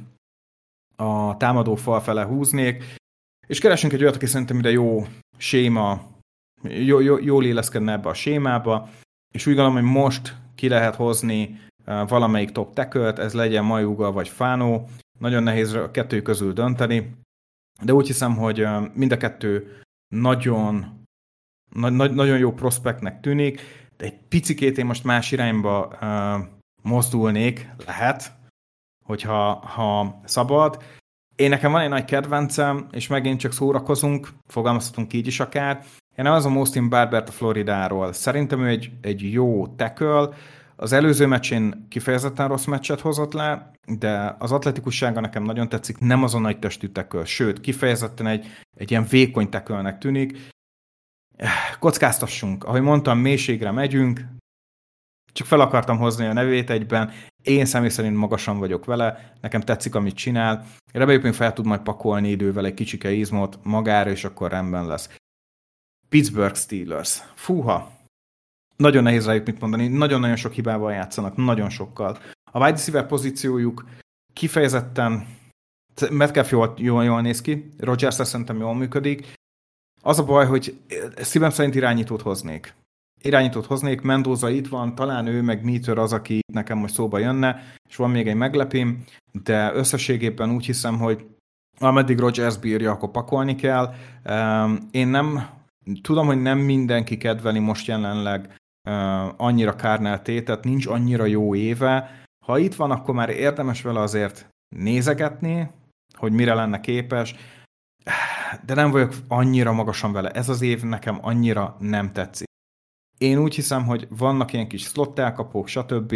a támadó fal fele húznék, és keresünk egy olyat, aki szerintem ide jó séma, jó, jó, jól illeszkedne ebbe a sémába, és úgy gondolom, hogy most ki lehet hozni valamelyik top tackle-t, ez legyen Majuga vagy Fano, nagyon nehéz a kettő közül dönteni, de úgy hiszem, hogy mind a kettő nagyon, na, nagyon jó prospektnek tűnik, de egy picikét én most más irányba uh, mozdulnék, lehet, hogyha ha szabad. Én nekem van egy nagy kedvencem, és megint csak szórakozunk, fogalmazhatunk így is akár. Én nem az a Austin Barbert a Floridáról. Szerintem ő egy, egy jó tackle. Az előző meccsén kifejezetten rossz meccset hozott le, de az atletikussága nekem nagyon tetszik, nem az a nagy testű tackle, sőt, kifejezetten egy, egy ilyen vékony tackle-nek tűnik. Kockáztassunk. Ahogy mondtam, mélységre megyünk, csak fel akartam hozni a nevét egyben, én személy szerint magasan vagyok vele, nekem tetszik, amit csinál, reméljük, még fel tud majd pakolni idővel egy kicsike izmot magára, és akkor rendben lesz. Pittsburgh Steelers. Fúha! Nagyon nehéz rájuk mit mondani, nagyon-nagyon sok hibával játszanak, nagyon sokkal. A wide receiver pozíciójuk kifejezetten, Metcalf jól, jól, jól néz ki, Rodgers szerintem jól működik. Az a baj, hogy szívem szerint irányítót hoznék. Irányítót hoznék, Mendoza itt van, talán ő meg Meter az, aki nekem most szóba jönne, és van még egy meglepém, de összességében úgy hiszem, hogy ameddig Rodgers bírja, akkor pakolni kell. Én nem, tudom, hogy nem mindenki kedveli most jelenleg annyira Carnell Tate-et, nincs annyira jó éve. Ha itt van, akkor már érdemes vele azért nézegetni, hogy mire lenne képes, de nem vagyok annyira magasan vele. Ez az év nekem annyira nem tetszik. Én úgy hiszem, hogy vannak ilyen kis slot elkapók, stb.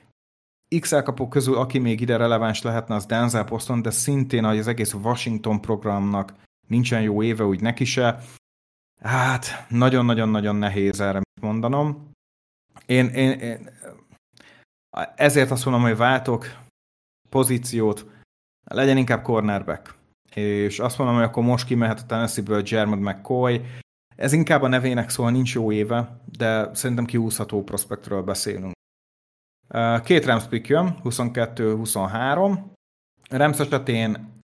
X elkapók közül, aki még ide releváns lehetne, az Denzel Poston, de szintén az egész Washington programnak nincsen jó éve, úgy neki se. Hát, nagyon-nagyon-nagyon nehéz erre mondanom. Én, én, én ezért azt mondom, hogy váltok pozíciót, legyen inkább cornerback. És azt mondom, hogy akkor most kimehet a Tennessee-ből Jermod McCoy. Ez inkább a nevének szól, nincs jó éve, de szerintem kihúzható prospektről beszélünk. Két Rams pick jön, huszonkettő huszonhárom. Rams esetén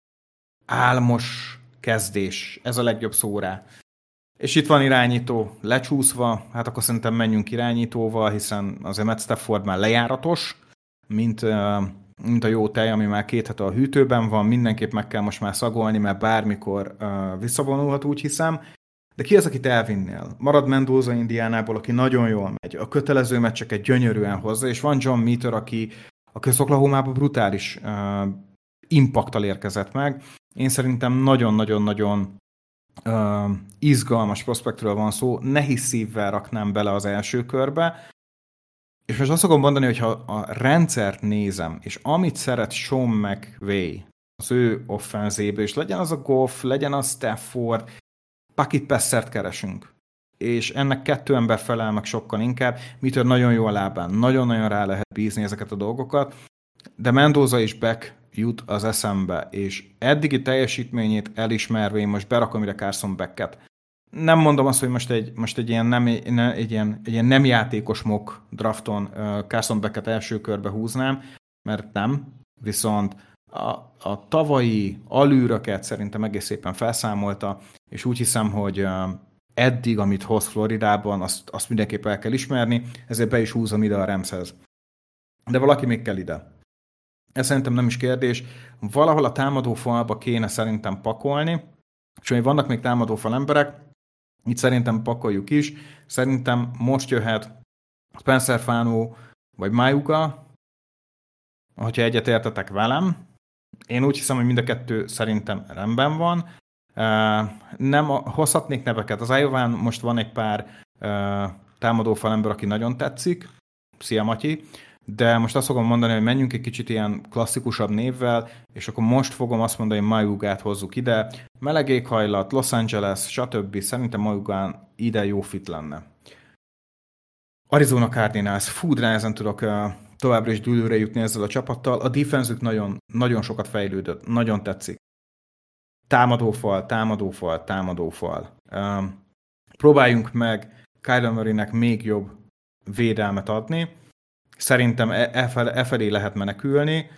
álmos kezdés, ez a legjobb szó rá. És itt van irányító lecsúszva, hát akkor szerintem menjünk irányítóval, hiszen azért Matt Stafford már lejáratos, mint, mint a jó tej, ami már két hete a hűtőben van, mindenképp meg kell most már szagolni, mert bármikor visszavonulhat, úgy hiszem. De ki az, akit elvinnél? Marad Mendoza Indiánából, aki nagyon jól megy, a kötelező meccseket gyönyörűen hozza, és van John Meter, aki a Oklahomában brutális uh, impaktal érkezett meg. Én szerintem nagyon-nagyon-nagyon uh, izgalmas prospektről van szó, nehéz szívvel raknám bele az első körbe, és most azt fogom mondani, hogy ha a rendszert nézem, és amit szeret Sean McVay az ő offenzébe, és legyen az a Goff, legyen az Stafford, Pocket Passert keresünk. És ennek kettő ember felel meg sokkal inkább, mitől nagyon jó a lábán, nagyon-nagyon rá lehet bízni ezeket a dolgokat, de Mendoza és Beck jut az eszembe, és eddigi teljesítményét elismerve én most berakom ide Carson Becket. Nem mondom azt, hogy most egy, most egy, ilyen, nem, egy, ilyen, egy ilyen nem játékos mock drafton uh, Carson Becket első körbe húznám, mert nem, viszont a, a tavalyi alűröket szerintem egész szépen felszámolta, és úgy hiszem, hogy eddig, amit hoz Floridában, azt, azt mindenképp el kell ismerni, ezért be is húzom ide a Ramshez. De valaki még kell ide. Ez szerintem nem is kérdés. Valahol a támadó falba kéne szerintem pakolni, és hogy vannak még támadó fal emberek, itt szerintem pakoljuk is. Szerintem most jöhet Spencer Fano vagy Majuga, hogyha egyet értetek velem. Én úgy hiszem, hogy mind a kettő szerintem rendben van. Uh, nem hozhatnék neveket. Az Iován most van egy pár uh, támadó falember, aki nagyon tetszik. Szia, Matyi. de most azt fogom mondani, hogy menjünk egy kicsit ilyen klasszikusabb névvel, és akkor most fogom azt mondani, hogy Mayugát hozzuk ide. Meleg éghajlat, Los Angeles, stb. Szerintem Mayugán ide jó fit lenne. Arizona Cardinals, fú, de nehezen tudok uh, továbbra is dűlőre jutni ezzel a csapattal. A defenzük nagyon, nagyon sokat fejlődött, nagyon tetszik. Támadófal, támadófal, támadófal. Um, próbáljunk meg Kyler Murraynek még jobb védelmet adni. Szerintem e felé lehet menekülni,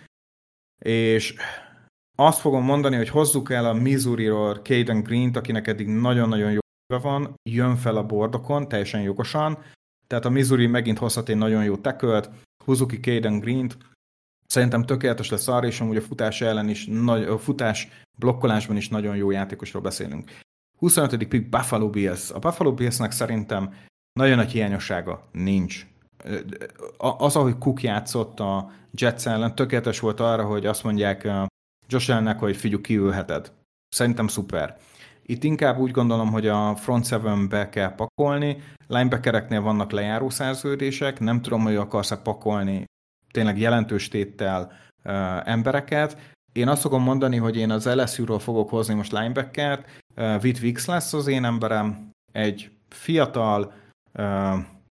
és azt fogom mondani, hogy hozzuk el a Missouri-ról Caden Greent, akinek eddig nagyon-nagyon jó van, jön fel a bordokon, teljesen jogosan, tehát a Missouri megint hozhat egy nagyon jó tackle-t, húzzuk ki Caden Greent, szerintem tökéletes lesz arra, és amúgy a futás ellen is, a futás blokkolásban is nagyon jó játékosról beszélünk. huszonötödik pick Buffalo Bills. A Buffalo Billsnek szerintem nagyon nagy hiányossága nincs. Az, ahogy Cook játszott a Jets ellen, tökéletes volt arra, hogy azt mondják Josh Allennek, hogy figyelj, kiülheted. Szerintem szuper. Itt inkább úgy gondolom, hogy a front seven-be kell pakolni, linebackereknél vannak lejáró szerződések, nem tudom, hogy akarsz-e pakolni tényleg jelentős téttel uh, embereket. Én azt fogom mondani, hogy én az el es u-ról fogok hozni most linebackert, uh, Witt Wicks lesz az én emberem, egy fiatal, uh,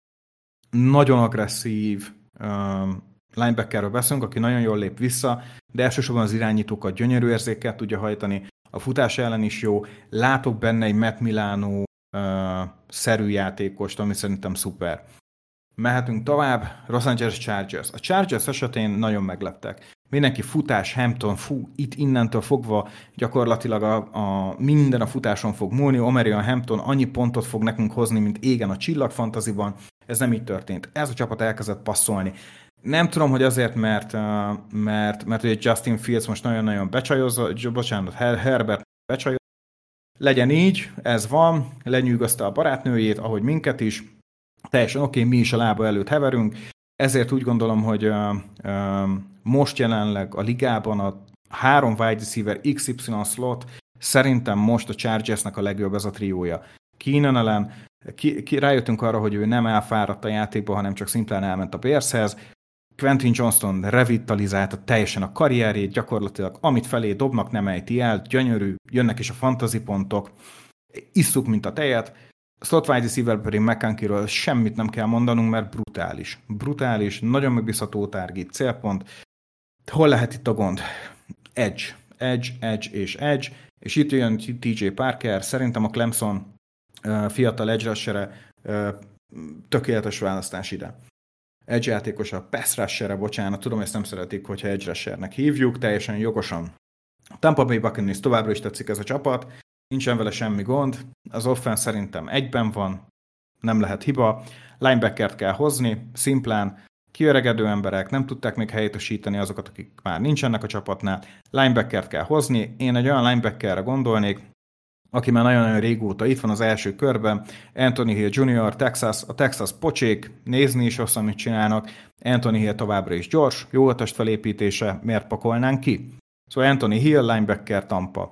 nagyon agresszív uh, linebackerről beszélünk, aki nagyon jól lép vissza, de elsősorban az irányítókat gyönyörű érzékkel tudja hajtani, a futás ellen is jó, látok benne egy Matt Milano uh, szerű játékost, ami szerintem szuper. Mehetünk tovább, Los Angeles Chargers. A Chargers esetén nagyon megleptek. Mindenki futás, Hampton, fú, itt innentől fogva gyakorlatilag a, a minden a futáson fog múlni, Omarion Hampton annyi pontot fog nekünk hozni, mint égen a csillag fantaziban. Ez nem így történt. Ez a csapat elkezdett passzolni. Nem tudom, hogy azért, mert, mert, mert ugye Justin Fields most nagyon-nagyon becsajozza, bocsánat, Herbert becsajozza. Legyen így, ez van, lenyűgözte a barátnőjét, ahogy minket is. Teljesen oké, okay, mi is a lába előtt heverünk. Ezért úgy gondolom, hogy uh, uh, most jelenleg a ligában a három wide receiver iksz ipszilon slot szerintem most a Chargersnek a legjobb ez a triója. Keenan Allen, ki, ki, rájöttünk arra, hogy ő nem elfáradt a játékba, hanem csak szimplán elment a Bearshez. Quentin Johnston revitalizálta teljesen a karrierjét, gyakorlatilag amit felé dobnak, nem ejti el, gyönyörű, jönnek is a fantasy pontok, isszuk, mint a tejet. Slot wide receiver pedig McConkeyről semmit nem kell mondanunk, mert brutális. Brutális, nagyon megbízható target, célpont. Hol lehet itt a gond? Edge. Edge, edge és edge. És itt jön té jé Parker, szerintem a Clemson uh, fiatal edge rushera uh, tökéletes választás ide. Edge játékosa, pass rusherre, bocsánat, tudom, ezt nem szeretik, hogyha edge rushernek hívjuk, teljesen jogosan. Tampa Bay Buccaneers továbbra is tetszik ez a csapat, nincsen vele semmi gond, az offense szerintem egyben van, nem lehet hiba, linebackert kell hozni, szimplán, kiöregedő emberek, nem tudták még helyettesíteni azokat, akik már nincsenek a csapatnál, linebackert kell hozni, én egy olyan linebackerre gondolnék, aki már nagyon-nagyon régóta itt van az első körben, Anthony Hill junior, Texas, a Texas pocsék, nézni is azt, amit csinálnak, Anthony Hill továbbra is gyors, jó a testfelépítése, miért pakolnánk ki? Szóval Anthony Hill, linebacker, Tampa.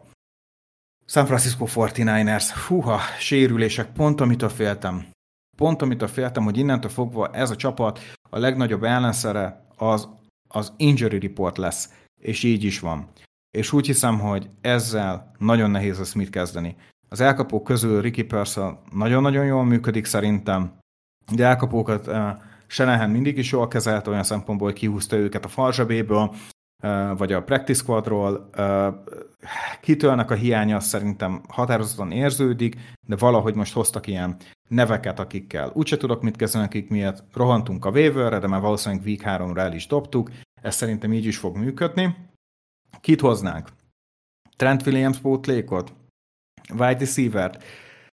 San Francisco negyvenkilencesek, húha, sérülések, pont amitől féltem. Pont amitől féltem, hogy innentől fogva ez a csapat a legnagyobb ellenszere az, az injury report lesz, és így is van. És úgy hiszem, hogy ezzel nagyon nehéz lesz mit kezdeni. Az elkapók közül Ricky Pearsall nagyon-nagyon jól működik szerintem, de elkapókat uh, Shanahan mindig is jól kezelte olyan szempontból, hogy kihúzta őket a falzsebéből, uh, vagy a practice squadról. Uh, kitőlnek a hiánya szerintem határozottan érződik, de valahogy most hoztak ilyen neveket, akikkel úgyse tudok mit kezdeni, akik miatt rohantunk a waiverre, de már valószínűleg week háromra el is dobtuk. Ez szerintem így is fog működni. Kit hoznánk? Trent Williams pótlékot? Wide receiver-t?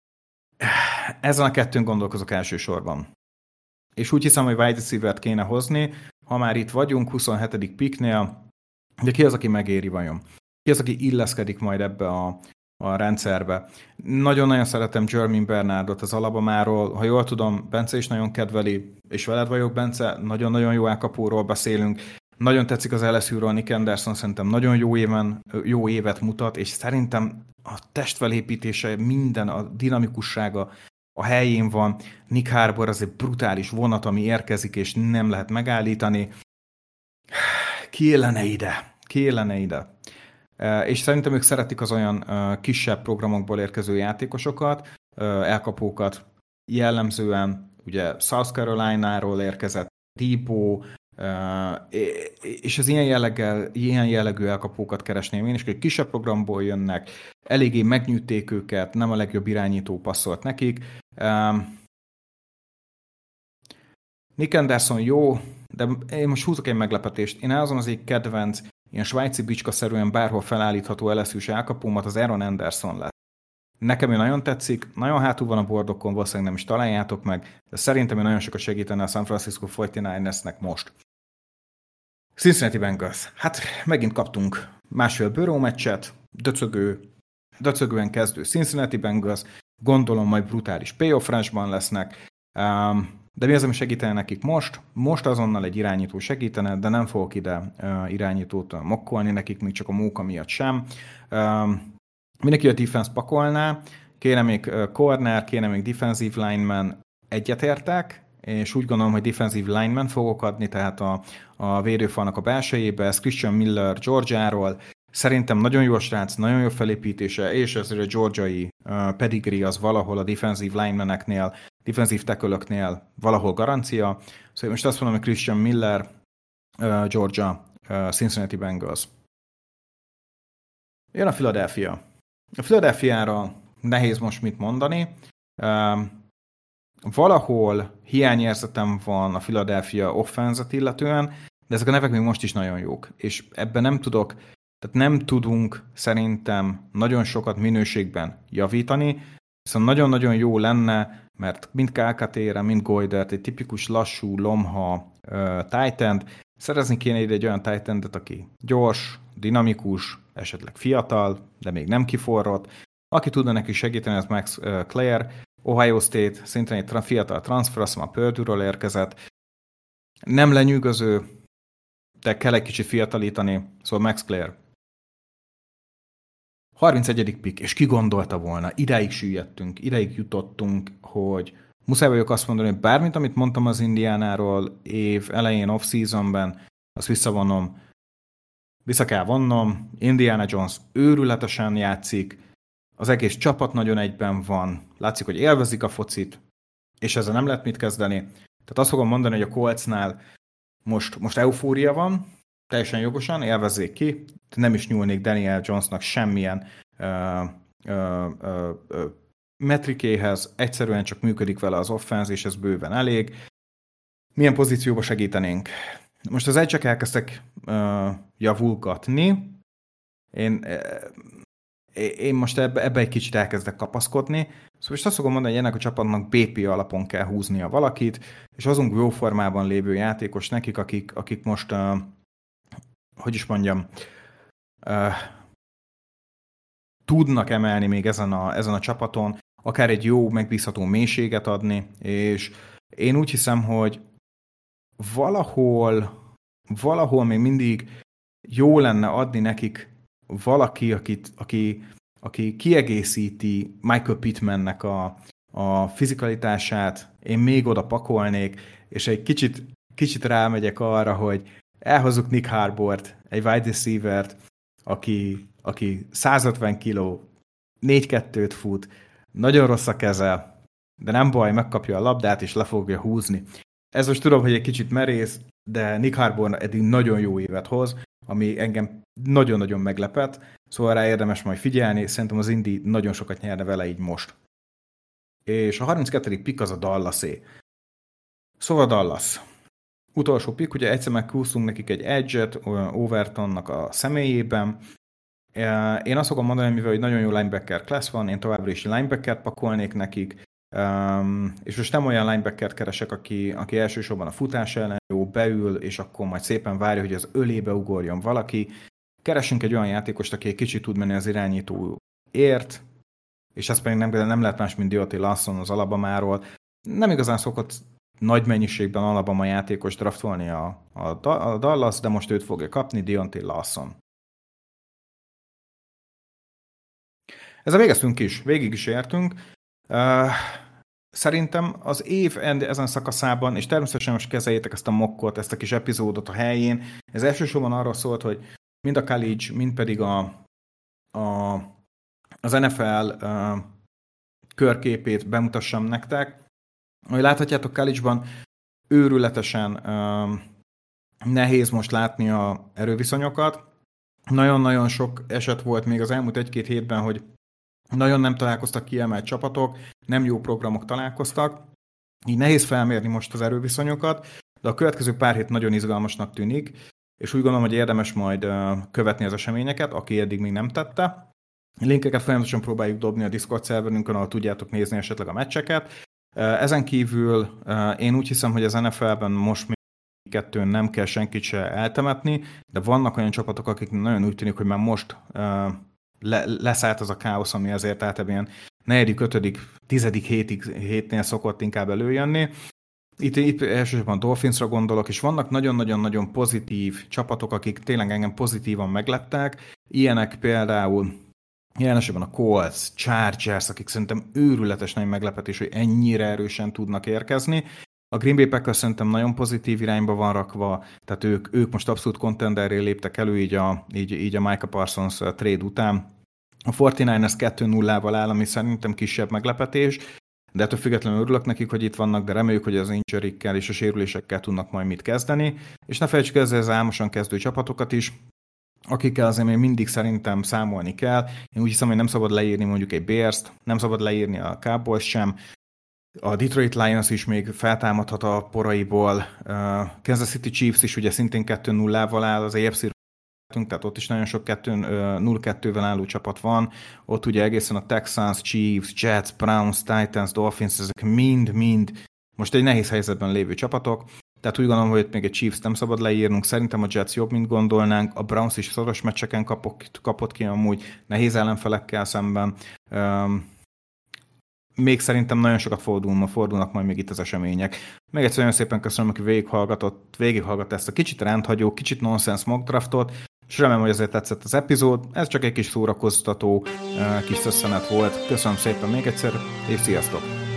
Ezen a kettőn gondolkozok elsősorban. És úgy hiszem, hogy wide receiver-t kéne hozni, ha már itt vagyunk, huszonhetedik picknél, de ki az, aki megéri vajon? Ki az, aki illeszkedik majd ebbe a, a rendszerbe? Nagyon-nagyon szeretem Jermaine Bernardot az Alabamáról, ha jól tudom, Bence is nagyon kedveli, és veled vagyok, Bence, nagyon-nagyon jó elkapóról beszélünk. Nagyon tetszik az el es u-ról, Nick Anderson szerintem nagyon jó, éven, jó évet mutat, és szerintem a testfelépítése, minden, a dinamikussága a helyén van. Nick Harbour az egy brutális vonat, ami érkezik, és nem lehet megállítani. Kélene ide, kélene ide. És szerintem ők szeretik az olyan kisebb programokból érkező játékosokat, elkapókat. Jellemzően ugye South Carolina-ról érkezett Debo, és az ilyen, jelleggel, ilyen jellegű elkapókat keresném én is, hogy kisebb programból jönnek, eléggé megnyűjték őket, nem a legjobb irányító passzolt nekik. Nick Anderson jó, de én most húzok egy meglepetést. Én azon az egy kedvenc, ilyen svájci bicska-szerűen bárhol felállítható el es ú-s elkapómat az Aaron Anderson lett. Nekem ő nagyon tetszik, nagyon hátul van a bordokon, valószínűleg nem is találjátok meg, de szerintem ő nagyon sokat segítene a San Francisco negyvenkilencesnek most. Cincinnati Bengals. Hát megint kaptunk másfél Burrow meccset, döcögő, döcögően kezdő Cincinnati Bengals, gondolom majd brutális payoff rushban lesznek, de mi az, ami segítene nekik most? Most azonnal egy irányító segítene, de nem fogok ide irányítót mokkolni nekik, még csak a móka miatt sem. Mindenki a defense pakolná, kéne még corner, kéne még defensive lineman, egyetértek, és úgy gondolom, hogy defensive lineman fogok adni, tehát a, a védőfalnak a belsejébe, ez Christian Miller Georgiáról, szerintem nagyon jó a srác, nagyon jó felépítése, és ezért a georgiai uh, pedigree az valahol a defensive linemaneknél, defensive tackle-öknél valahol garancia, szóval most azt mondom, hogy Christian Miller, uh, Georgia, uh, Cincinnati Bengals. Jön a Philadelphia. A Philadelphiára nehéz most mit mondani. Uh, valahol hiányérzetem van a Philadelphia offenzet illetően, de ezek a nevek még most is nagyon jók. És ebben nem tudok, tehát nem tudunk szerintem nagyon sokat minőségben javítani, viszont nagyon-nagyon jó lenne, mert mind Kálkatére, mind Goydert, egy tipikus lassú, lomha uh, tight end, szerezni kéne ide egy olyan tight endet, aki gyors, dinamikus, esetleg fiatal, de még nem kiforrott. Aki tudna neki segíteni, az Max uh, Clare, Ohio State, szintén egy tra- fiatal transfer, azt mondom, a Purdue-ról érkezett. Nem lenyűgöző, de kell egy kicsit fiatalítani, szóval Max Clare. harmincegyedik pick, és ki gondolta volna, idáig süllyedtünk, idáig jutottunk, hogy muszáj vagyok azt mondani, hogy bármint, amit mondtam az Indiánáról év elején, off-seasonben, azt visszavonom, vissza kell vonnom, Indiana Jones őrületesen játszik, az egész csapat nagyon egyben van, látszik, hogy élvezik a focit, és ezzel nem lehet mit kezdeni. Tehát azt fogom mondani, hogy a Coltsnál most, most eufória van, teljesen jogosan, élvezzék ki, nem is nyúlnék Daniel Jonesnak semmilyen uh, uh, uh, uh, metrikéhez, egyszerűen csak működik vele az offense, és ez bőven elég. Milyen pozícióba segítenénk? Most az edge-ek elkezdtek uh, javulgatni. Én, uh, én most ebbe, ebbe egy kicsit elkezdek kapaszkodni. Szóval most azt fogom mondani, hogy ennek a csapatnak bé pé alapon kell húznia valakit, és azon jó formában lévő játékos nekik, akik, akik most, uh, hogy is mondjam, uh, tudnak emelni még ezen a, ezen a csapaton, akár egy jó, megbízható mélységet adni, és én úgy hiszem, hogy valahol, valahol még mindig jó lenne adni nekik valaki, akit, aki, aki kiegészíti Michael Pittmannek a, a fizikalitását, én még oda pakolnék, és egy kicsit, kicsit rámegyek arra, hogy elhozzuk Nick Harbourt, egy wide receivert, aki, aki százötven kiló, négy kettőt fut, nagyon rossz a keze, de nem baj, megkapja a labdát, és le fogja húzni. Ez most tudom, hogy egy kicsit merész, de Nick Harbour eddig nagyon jó évet hoz, ami engem nagyon-nagyon meglepett, szóval rá érdemes majd figyelni, szerintem az Indy nagyon sokat nyerne vele így most. És a harminckettedik pick az a Dallasé. Szóval Dallas. Utolsó pick, ugye egyszer megkúsztunk nekik egy edge-et Overtonnak a személyében. Én azt fogom mondani, mivel hogy nagyon jó linebacker class van, én továbbra is linebackert pakolnék nekik, Um, és most nem olyan linebackert keresek, aki, aki elsősorban a futás ellen jó, beül, és akkor majd szépen várja, hogy az ölébe ugorjon valaki. Keresünk egy olyan játékost, aki egy kicsit tud menni az irányítóért, és ez pedig nem, nem lehet más, mint Deontay Lawson az Alabamáról. Nem igazán szokott nagy mennyiségben Alabama játékos draftolni a, a, a Dallas, de most őt fogja kapni, Deontay Lawson. Ezzel végeztünk is, végig is értünk. Uh, szerintem az év ezen szakaszában, és természetesen most kezeljétek ezt a mokkot, ezt a kis epizódot a helyén, ez elsősorban arról szólt, hogy mind a college, mind pedig a, a, az en ef el uh, körképét bemutassam nektek. Ahogy láthatjátok, college-ban őrületesen uh, nehéz most látni a erőviszonyokat. Nagyon-nagyon sok eset volt még az elmúlt egy-két hétben, hogy nagyon nem találkoztak kiemelt csapatok, nem jó programok találkoztak, így nehéz felmérni most az erőviszonyokat, de a következő pár hét nagyon izgalmasnak tűnik, és úgy gondolom, hogy érdemes majd követni az eseményeket, aki eddig még nem tette. Linkeket folyamatosan próbáljuk dobni a Discord szerverünkön, ahol tudjátok nézni esetleg a meccseket. Ezen kívül én úgy hiszem, hogy az en ef el-ben most még kettőn nem kell senkit se eltemetni, de vannak olyan csapatok, akik nagyon úgy tűnik, hogy már most Le, leszállt az a káosz, ami azért általában ilyen negyedik, ötödik, tizedik hétig, hétnél szokott inkább előjönni. Itt, itt elsősorban Dolphinsra gondolok, és vannak nagyon-nagyon-nagyon pozitív csapatok, akik tényleg engem pozitívan megleptek. Ilyenek például jelen esetben a Colts, Chargers, akik szerintem őrületes nagy meglepetés, hogy ennyire erősen tudnak érkezni. A Green Bay Packers szerintem nagyon pozitív irányba van rakva, tehát ők, ők most abszolút contenderré léptek elő így a, így, így a Micah Parsons trade után. A negyvenkilencesek kettő nullával áll, ami szerintem kisebb meglepetés, de ettől függetlenül örülök nekik, hogy itt vannak, de reméljük, hogy az injury-kkel és a sérülésekkel tudnak majd mit kezdeni. És ne felejtsük ezzel az álmosan kezdő csapatokat is, akikkel azért még mindig szerintem számolni kell. Én úgy hiszem, hogy nem szabad leírni mondjuk egy Bears-t, nem szabad leírni a Cowboys sem, a Detroit Lions is még feltámadhat a poraiból, uh, Kansas City Chiefs is ugye szintén kettő nullával áll az á ef cé-ről, tehát ott is nagyon sok nulla kettővel álló csapat van, ott ugye egészen a Texans, Chiefs, Jets, Browns, Titans, Dolphins, ezek mind-mind most egy nehéz helyzetben lévő csapatok, tehát úgy gondolom, hogy itt még egy Chiefs nem szabad leírnunk, szerintem a Jets jobb, mint gondolnánk, a Browns is szoros meccseken kapok, kapott ki amúgy nehéz ellenfelekkel szemben, um, még szerintem nagyon sokat fordulnak, fordulnak majd még itt az események. Még egyszer nagyon szépen köszönöm, aki végighallgatott, végighallgatta ezt a kicsit rendhagyó, kicsit nonsense mock draftot, és remélem, hogy azért tetszett az epizód. Ez csak egy kis szórakoztató kis szösszenet volt. Köszönöm szépen még egyszer, és sziasztok!